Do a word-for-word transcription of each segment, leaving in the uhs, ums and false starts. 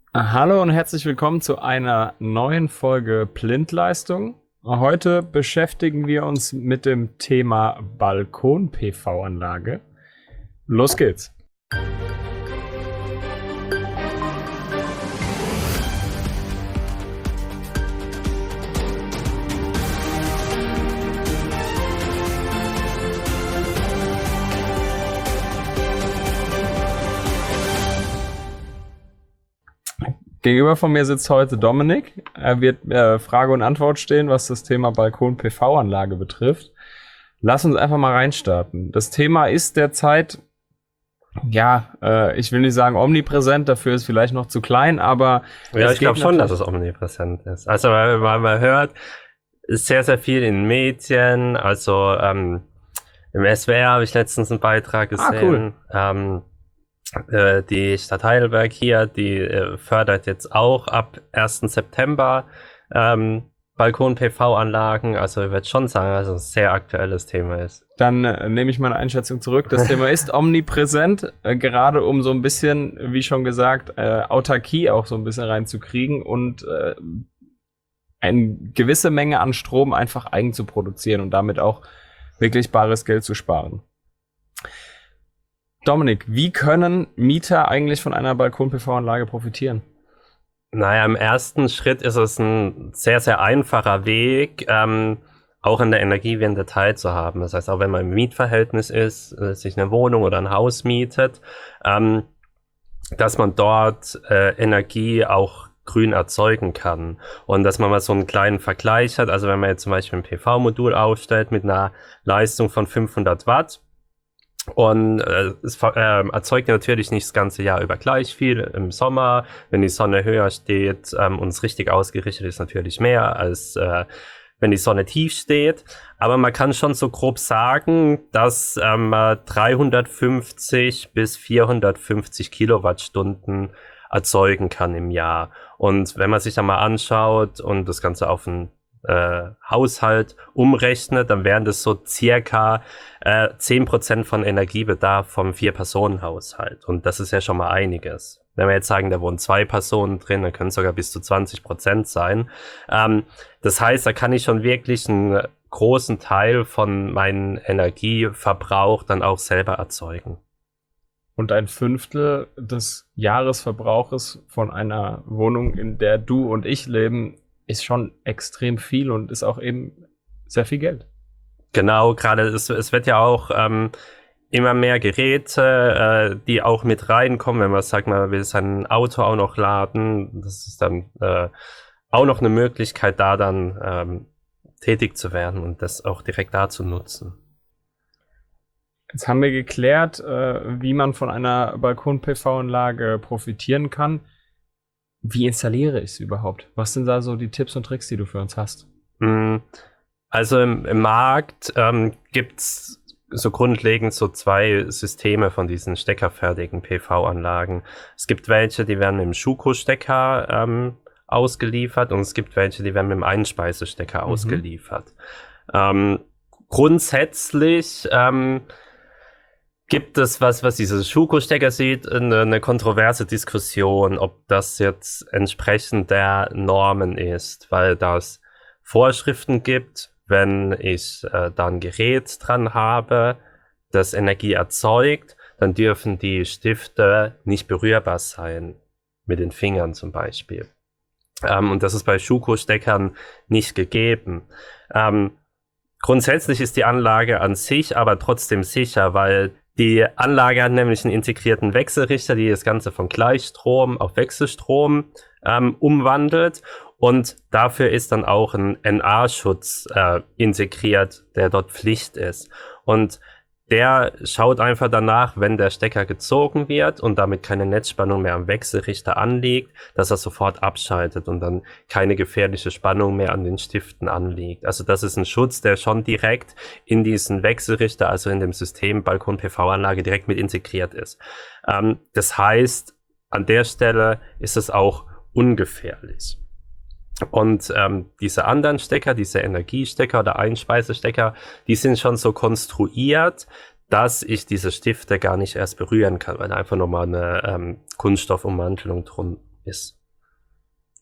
Hallo und herzlich willkommen zu einer neuen Folge Blindleistung. Heute beschäftigen wir uns mit dem Thema Balkon-P V-Anlage. Los geht's! Gegenüber von mir sitzt heute Dominik. Er wird äh, Frage und Antwort stehen, was das Thema Balkon-P V-Anlage betrifft. Lass uns einfach mal reinstarten. Das Thema ist derzeit, ja, äh, ich will nicht sagen omnipräsent, dafür ist vielleicht noch zu klein, aber ja, ich glaube schon, dass es omnipräsent ist. Also weil, weil man hört, ist sehr, sehr viel in Medien. Also ähm, im S W R habe ich letztens einen Beitrag gesehen. Ah, cool. Ähm, Die Stadt Heidelberg hier, die äh, fördert jetzt auch ab ersten September ähm, Balkon-P V-Anlagen. Also ich würde schon sagen, dass es ein sehr aktuelles Thema ist. Dann äh, nehme ich meine Einschätzung zurück. Das Thema ist omnipräsent, äh, gerade um so ein bisschen, wie schon gesagt, äh, Autarkie auch so ein bisschen reinzukriegen und äh, eine gewisse Menge an Strom einfach eigen zu produzieren und damit auch wirklich bares Geld zu sparen. Dominik, wie können Mieter eigentlich von einer Balkon-P V-Anlage profitieren? Naja, im ersten Schritt ist es ein sehr, sehr einfacher Weg, ähm, auch in der Energiewende teilzuhaben. Das heißt, auch wenn man im Mietverhältnis ist, äh, sich eine Wohnung oder ein Haus mietet, ähm, dass man dort äh, Energie auch grün erzeugen kann. Und dass man mal so einen kleinen Vergleich hat, also wenn man jetzt zum Beispiel ein P V-Modul aufstellt mit einer Leistung von fünfhundert Watt, und äh, es äh, erzeugt natürlich nicht das ganze Jahr über gleich viel. Im Sommer, wenn die Sonne höher steht ähm, und es richtig ausgerichtet ist, natürlich mehr, als äh, wenn die Sonne tief steht. Aber man kann schon so grob sagen, dass ähm, dreihundertfünfzig bis vierhundertfünfzig Kilowattstunden erzeugen kann im Jahr. Und wenn man sich da mal anschaut und das Ganze auf ein Äh, Haushalt umrechnet, dann wären das so circa äh, zehn Prozent von Energiebedarf vom Vier-Personen-Haushalt. Und das ist ja schon mal einiges. Wenn wir jetzt sagen, da wohnen zwei Personen drin, dann können es sogar bis zu zwanzig Prozent sein. Ähm, das heißt, da kann ich schon wirklich einen großen Teil von meinem Energieverbrauch dann auch selber erzeugen. Und ein Fünftel des Jahresverbrauches von einer Wohnung, in der du und ich leben, ist schon extrem viel und ist auch eben sehr viel Geld. Genau, gerade es, es wird ja auch ähm, immer mehr Geräte, äh, die auch mit reinkommen, wenn man sagt, man will sein Auto auch noch laden. Das ist dann äh, auch noch eine Möglichkeit, da dann ähm, tätig zu werden und das auch direkt da zu nutzen. Jetzt haben wir geklärt, äh, wie man von einer Balkon-P V-Anlage profitieren kann. Wie installiere ich es überhaupt? Was sind da so die Tipps und Tricks, die du für uns hast? Also im, im Markt ähm, gibt's so grundlegend so zwei Systeme von diesen steckerfertigen P V-Anlagen. Es gibt welche, die werden mit dem Schuko-Stecker ähm, ausgeliefert und es gibt welche, die werden mit dem Einspeisestecker mhm. ausgeliefert. Ähm, grundsätzlich ähm, gibt es was, was diese Schuko-Stecker sieht, eine, eine kontroverse Diskussion, ob das jetzt entsprechend der Normen ist, weil das Vorschriften gibt, wenn ich äh, da ein Gerät dran habe, das Energie erzeugt, dann dürfen die Stifte nicht berührbar sein, mit den Fingern zum Beispiel. Ähm, und das ist bei Schuko-Steckern nicht gegeben. Ähm, grundsätzlich ist die Anlage an sich aber trotzdem sicher, weil die Anlage hat nämlich einen integrierten Wechselrichter, die das Ganze von Gleichstrom auf Wechselstrom ähm, umwandelt. Und dafür ist dann auch ein N A-Schutz äh, integriert, der dort Pflicht ist. Und der schaut einfach danach, wenn der Stecker gezogen wird und damit keine Netzspannung mehr am Wechselrichter anliegt, dass er sofort abschaltet und dann keine gefährliche Spannung mehr an den Stiften anliegt. Also das ist ein Schutz, der schon direkt in diesen Wechselrichter, also in dem System Balkon-P V-Anlage direkt mit integriert ist. Ähm, das heißt, an der Stelle ist es auch ungefährlich. Und ähm, diese anderen Stecker, diese Energiestecker oder Einspeisestecker, die sind schon so konstruiert, dass ich diese Stifte gar nicht erst berühren kann, weil da einfach nochmal eine ähm, Kunststoffummantelung drum ist.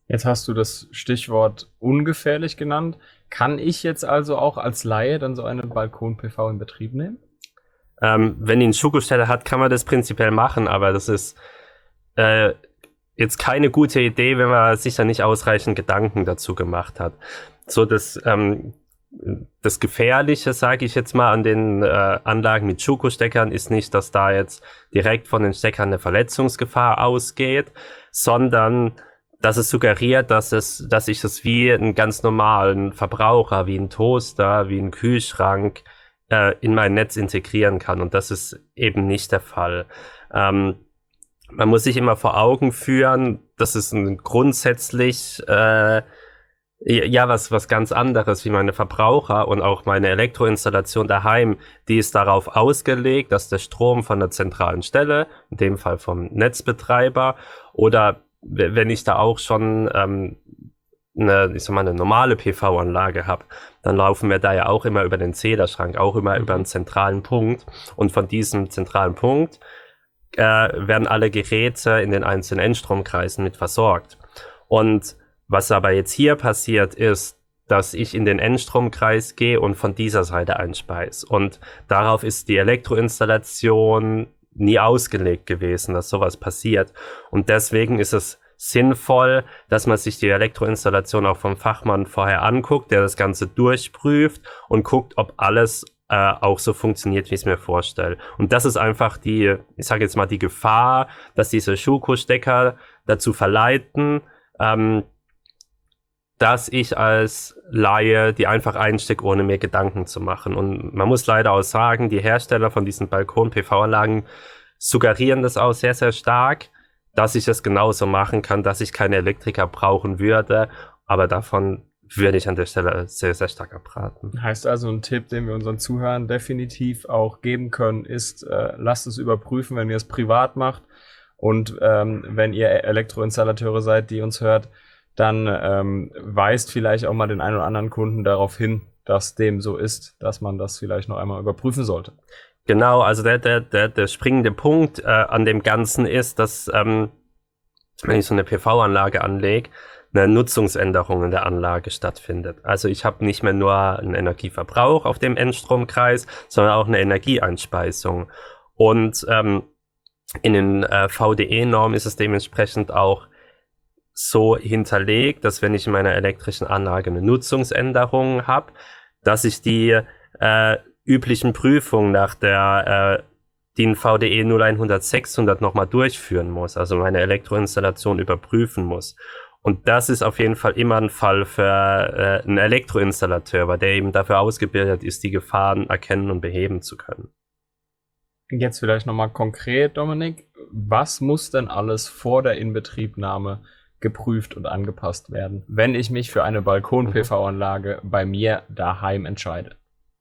Jetzt hast du das Stichwort ungefährlich genannt. Kann ich jetzt also auch als Laie dann so eine Balkon-P V in Betrieb nehmen? Ähm, wenn die einen Schuko-Steller hat, kann man das prinzipiell machen, aber das ist äh, jetzt keine gute Idee, wenn man sich da nicht ausreichend Gedanken dazu gemacht hat. So das, ähm, das Gefährliche, sage ich jetzt mal, an den äh, Anlagen mit Schuko-Steckern ist nicht, dass da jetzt direkt von den Steckern eine Verletzungsgefahr ausgeht, sondern dass es suggeriert, dass es, dass ich es wie einen ganz normalen Verbraucher, wie einen Toaster, wie einen Kühlschrank äh, in mein Netz integrieren kann. Und das ist eben nicht der Fall. Ähm, man muss sich immer vor Augen führen, das ist ein grundsätzlich äh, ja was was ganz anderes wie meine Verbraucher und auch meine Elektroinstallation daheim. Die ist darauf ausgelegt, dass der Strom von der zentralen Stelle, in dem Fall vom Netzbetreiber, oder wenn ich da auch schon ähm, eine, ich sag mal, eine normale P V-Anlage habe, dann laufen wir da ja auch immer über den Zählerschrank, auch immer mhm. über einen zentralen Punkt. Und von diesem zentralen Punkt äh, werden alle Geräte in den einzelnen Endstromkreisen mit versorgt. Und was aber jetzt hier passiert ist, dass ich in den Endstromkreis gehe und von dieser Seite einspeise. Und darauf ist die Elektroinstallation nie ausgelegt gewesen, dass sowas passiert. Und deswegen ist es sinnvoll, dass man sich die Elektroinstallation auch vom Fachmann vorher anguckt, der das Ganze durchprüft und guckt, ob alles äh, auch so funktioniert, wie ich es mir vorstelle. Und das ist einfach die, ich sage jetzt mal, die Gefahr, dass diese Schuko-Stecker dazu verleiten, ähm, dass ich als Laie die einfach einstecke, ohne mir Gedanken zu machen. Und man muss leider auch sagen, die Hersteller von diesen Balkon-P V-Anlagen suggerieren das auch sehr, sehr stark, dass ich es genauso machen kann, dass ich keine Elektriker brauchen würde. Aber davon würde ich an der Stelle sehr, sehr stark abraten. Heißt also, ein Tipp, den wir unseren Zuhörern definitiv auch geben können, ist, äh, lasst es überprüfen, wenn ihr es privat macht. Und ähm, wenn ihr Elektroinstallateure seid, die uns hört, dann ähm, weist vielleicht auch mal den einen oder anderen Kunden darauf hin, dass dem so ist, dass man das vielleicht noch einmal überprüfen sollte. Genau, also der, der, der, der springende Punkt äh, an dem Ganzen ist, dass, ähm, wenn ich so eine P V-Anlage anlege, eine Nutzungsänderung in der Anlage stattfindet. Also ich habe nicht mehr nur einen Energieverbrauch auf dem Endstromkreis, sondern auch eine Energieeinspeisung. Und ähm, in den äh, V D E-Normen ist es dementsprechend auch so hinterlegt, dass wenn ich in meiner elektrischen Anlage eine Nutzungsänderung habe, dass ich die äh, üblichen Prüfungen nach der äh, D I N V D E null hundert sechshundert nochmal durchführen muss, also meine Elektroinstallation überprüfen muss. Und das ist auf jeden Fall immer ein Fall für äh, einen Elektroinstallateur, weil der eben dafür ausgebildet ist, die Gefahren erkennen und beheben zu können. Jetzt vielleicht nochmal konkret, Dominik, was muss denn alles vor der Inbetriebnahme geprüft und angepasst werden, wenn ich mich für eine Balkon-P V-Anlage bei mir daheim entscheide?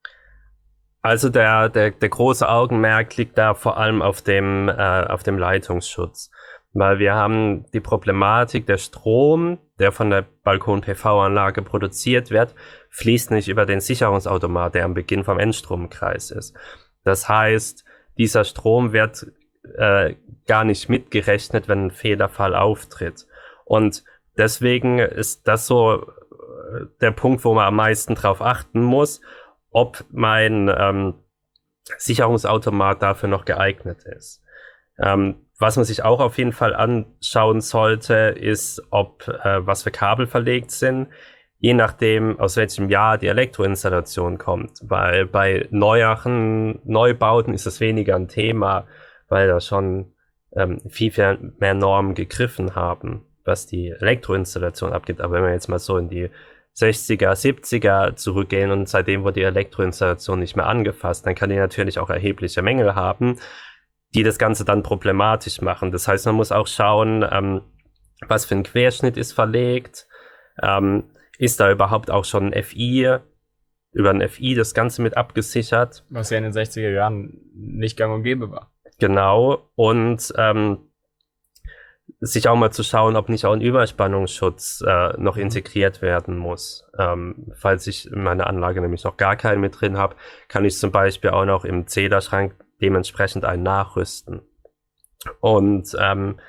Also der, der, der große Augenmerk liegt da vor allem auf dem, äh, auf dem Leitungsschutz. Weil wir haben die Problematik, der Strom, der von der Balkon-P V-Anlage produziert wird, fließt nicht über den Sicherungsautomat, der am Beginn vom Endstromkreis ist. Das heißt, dieser Strom wird äh, gar nicht mitgerechnet, wenn ein Fehlerfall auftritt. Und deswegen ist das so der Punkt, wo man am meisten drauf achten muss, ob mein ähm, Sicherungsautomat dafür noch geeignet ist. Ähm, was man sich auch auf jeden Fall anschauen sollte, ist, ob äh, was für Kabel verlegt sind, je nachdem, aus welchem Jahr die Elektroinstallation kommt. Weil bei neueren Neubauten ist es weniger ein Thema, weil da schon ähm, viel, viel mehr Normen gegriffen haben, was die Elektroinstallation abgibt. Aber wenn wir jetzt mal so in die sechziger, siebziger zurückgehen und seitdem wurde die Elektroinstallation nicht mehr angefasst, dann kann die natürlich auch erhebliche Mängel haben, die das Ganze dann problematisch machen. Das heißt, man muss auch schauen, ähm, was für ein Querschnitt ist verlegt, ähm, ist da überhaupt auch schon ein F I, über ein F I das Ganze mit abgesichert. Was ja in den sechziger Jahren nicht gang und gäbe war. Genau, und ähm, sich auch mal zu schauen, ob nicht auch ein Überspannungsschutz äh, noch integriert werden muss. Ähm, falls ich in meiner Anlage nämlich noch gar keinen mit drin habe, kann ich zum Beispiel auch noch im Zählerschrank dementsprechend einen nachrüsten. Und ähm,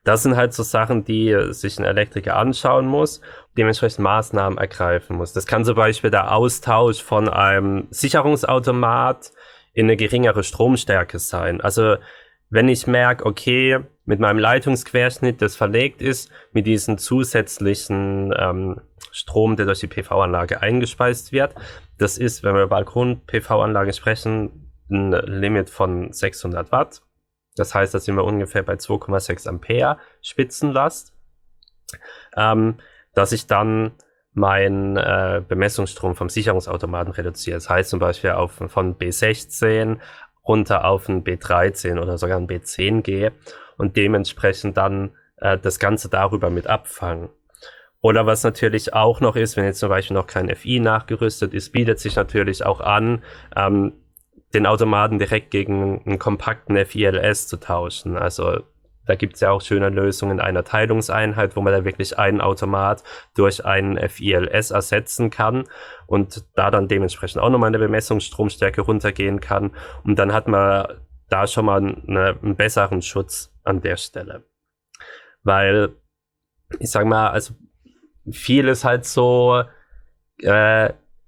Das sind halt so Sachen, die sich ein Elektriker anschauen muss, dementsprechend Maßnahmen ergreifen muss. Das kann zum Beispiel der Austausch von einem Sicherungsautomat in eine geringere Stromstärke sein. Also wenn ich merke, okay, mit meinem Leitungsquerschnitt, das verlegt ist, mit diesem zusätzlichen ähm, Strom, der durch die P V-Anlage eingespeist wird, das ist, wenn wir über Balkon-P V-Anlage sprechen, ein Limit von sechshundert Watt. Das heißt, da sind wir ungefähr bei zwei Komma sechs Ampere Spitzenlast, ähm, dass ich dann meinen äh, Bemessungsstrom vom Sicherungsautomaten reduziere. Das heißt zum Beispiel auf, von B sechzehn runter auf ein B dreizehn oder sogar ein B zehn gehe und dementsprechend dann äh, das Ganze darüber mit abfangen. Oder was natürlich auch noch ist, wenn jetzt zum Beispiel noch kein F I nachgerüstet ist, bietet sich natürlich auch an, ähm, den Automaten direkt gegen einen kompakten F I L S zu tauschen. Also da gibt es ja auch schöne Lösungen in einer Teilungseinheit, wo man da wirklich einen Automat durch einen F I L S ersetzen kann und da dann dementsprechend auch nochmal eine Bemessungsstromstärke runtergehen kann. Und dann hat man da schon mal eine, einen besseren Schutz an der Stelle. Weil, ich sag mal, also viel ist halt so äh,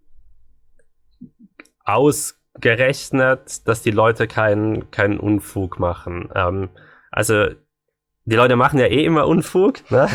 ausgerechnet, dass die Leute keinen keinen Unfug machen. Ähm, also die Leute machen ja eh immer Unfug, ne?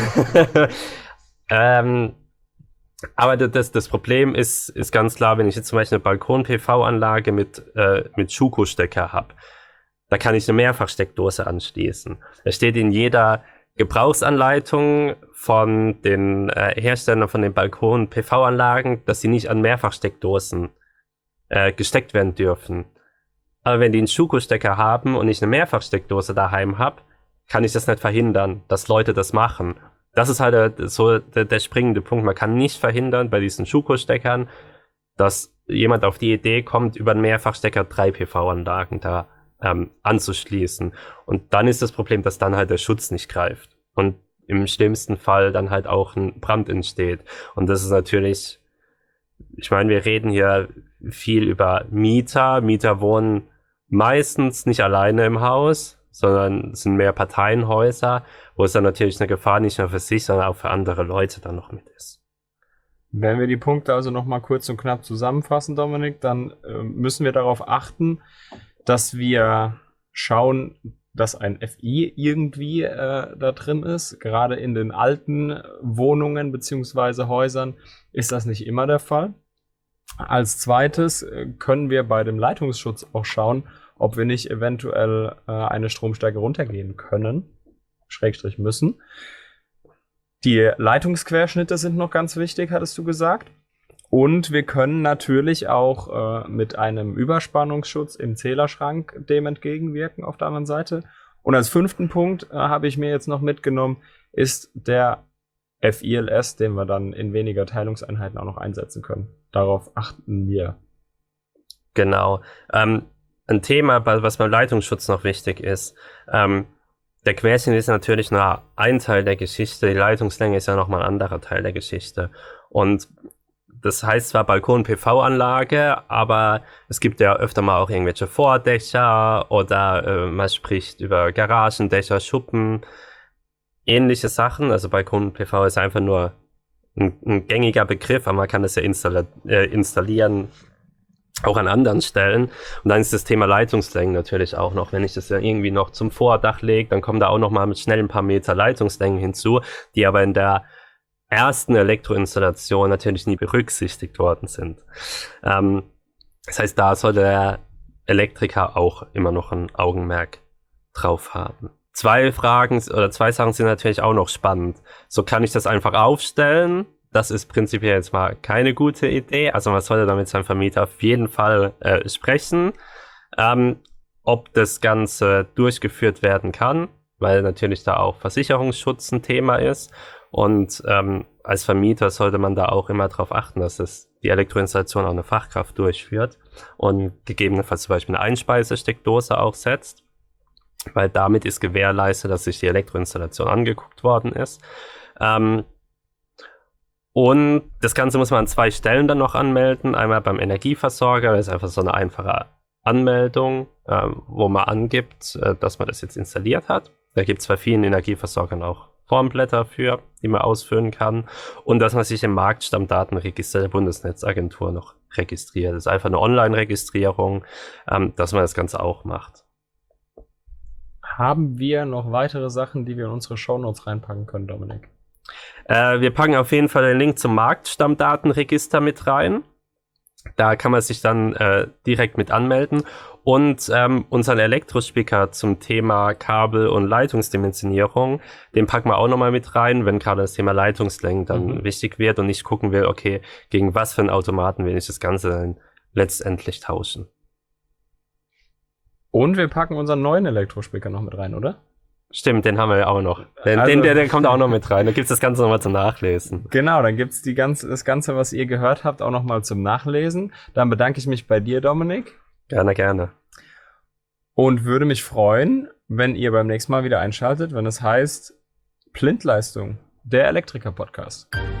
ähm, aber das, das Problem ist, ist ganz klar, wenn ich jetzt zum Beispiel eine Balkon-P V-Anlage mit, äh, mit Schuko-Stecker habe, da kann ich eine Mehrfachsteckdose anschließen. Da steht in jeder Gebrauchsanleitung von den äh, Herstellern von den Balkon-P V-Anlagen, dass sie nicht an Mehrfachsteckdosen äh, gesteckt werden dürfen. Aber wenn die einen Schuko-Stecker haben und ich eine Mehrfachsteckdose daheim habe, kann ich das nicht verhindern, dass Leute das machen. Das ist halt der, so der, der springende Punkt. Man kann nicht verhindern bei diesen Schuko-Steckern, dass jemand auf die Idee kommt, über einen Mehrfachstecker drei P V-Anlagen da ähm, anzuschließen. Und dann ist das Problem, dass dann halt der Schutz nicht greift. Und im schlimmsten Fall dann halt auch ein Brand entsteht. Und das ist natürlich, ich meine, wir reden hier viel über Mieter. Mieter wohnen meistens nicht alleine im Haus, sondern es sind mehr Parteienhäuser, wo es dann natürlich eine Gefahr nicht nur für sich, sondern auch für andere Leute dann noch mit ist. Wenn wir die Punkte also nochmal kurz und knapp zusammenfassen, Dominik, dann äh, müssen wir darauf achten, dass wir schauen, dass ein F I irgendwie äh, da drin ist. Gerade in den alten Wohnungen beziehungsweise Häusern ist das nicht immer der Fall. Als zweites äh, können wir bei dem Leitungsschutz auch schauen, ob wir nicht eventuell äh, eine Stromstärke runtergehen können, Schrägstrich müssen. Die Leitungsquerschnitte sind noch ganz wichtig, hattest du gesagt. Und wir können natürlich auch äh, mit einem Überspannungsschutz im Zählerschrank dem entgegenwirken auf der anderen Seite. Und als fünften Punkt äh, habe ich mir jetzt noch mitgenommen, ist der F I L S, den wir dann in weniger Teilungseinheiten auch noch einsetzen können. Darauf achten wir. Genau. Ähm, ein Thema, was beim Leitungsschutz noch wichtig ist, ähm, der Querschnitt ist natürlich nur ein Teil der Geschichte, die Leitungslänge ist ja nochmal ein anderer Teil der Geschichte. Und das heißt zwar Balkon-P V-Anlage, aber es gibt ja öfter mal auch irgendwelche Vordächer oder äh, man spricht über Garagendächer, Schuppen, ähnliche Sachen. Also Balkon-P V ist einfach nur ein, ein gängiger Begriff, aber man kann das ja installi- äh, installieren, auch an anderen Stellen. Und dann ist das Thema Leitungslängen natürlich auch noch. Wenn ich das ja irgendwie noch zum Vordach lege, dann kommen da auch noch mal mit schnell ein paar Meter Leitungslängen hinzu, die aber in der ersten Elektroinstallation natürlich nie berücksichtigt worden sind. Ähm, das heißt, da soll der Elektriker auch immer noch ein Augenmerk drauf haben. Zwei Fragen oder zwei Sachen sind natürlich auch noch spannend. So, kann ich das einfach aufstellen? Das ist prinzipiell jetzt mal keine gute Idee. Also man sollte da mit seinem Vermieter auf jeden Fall äh, sprechen, ähm, ob das Ganze durchgeführt werden kann, weil natürlich da auch Versicherungsschutz ein Thema ist. Und ähm, als Vermieter sollte man da auch immer darauf achten, dass es die Elektroinstallation auch eine Fachkraft durchführt und gegebenenfalls zum Beispiel eine Einspeisesteckdose auch setzt, weil damit ist gewährleistet, dass sich die Elektroinstallation angeguckt worden ist. Ähm, und das Ganze muss man an zwei Stellen dann noch anmelden. Einmal beim Energieversorger, das ist einfach so eine einfache Anmeldung, ähm, wo man angibt, äh, dass man das jetzt installiert hat. Da gibt es bei vielen Energieversorgern auch Formblätter für, die man ausfüllen kann. Und dass man sich im Marktstammdatenregister der Bundesnetzagentur noch registriert. Das ist einfach eine Online-Registrierung, ähm, dass man das Ganze auch macht. Haben wir noch weitere Sachen, die wir in unsere Shownotes reinpacken können, Dominik? Äh, wir packen auf jeden Fall den Link zum Marktstammdatenregister mit rein. Da kann man sich dann äh, direkt mit anmelden. Und ähm, unseren Elektrospicker zum Thema Kabel- und Leitungsdimensionierung, den packen wir auch nochmal mit rein, wenn gerade das Thema Leitungslängen dann mhm. wichtig wird und ich gucken will, okay, gegen was für einen Automaten will ich das Ganze dann letztendlich tauschen. Und wir packen unseren neuen Elektrospicker noch mit rein, oder? Stimmt, den haben wir ja auch noch. Den, also, den der, der kommt auch noch mit rein. Da gibt's das Ganze nochmal zum Nachlesen. Genau, dann gibt's die ganze, das Ganze, was ihr gehört habt, auch nochmal zum Nachlesen. Dann bedanke ich mich bei dir, Dominik. Gerne, gerne. Und würde mich freuen, wenn ihr beim nächsten Mal wieder einschaltet, wenn es heißt Blindleistung, der Elektriker-Podcast.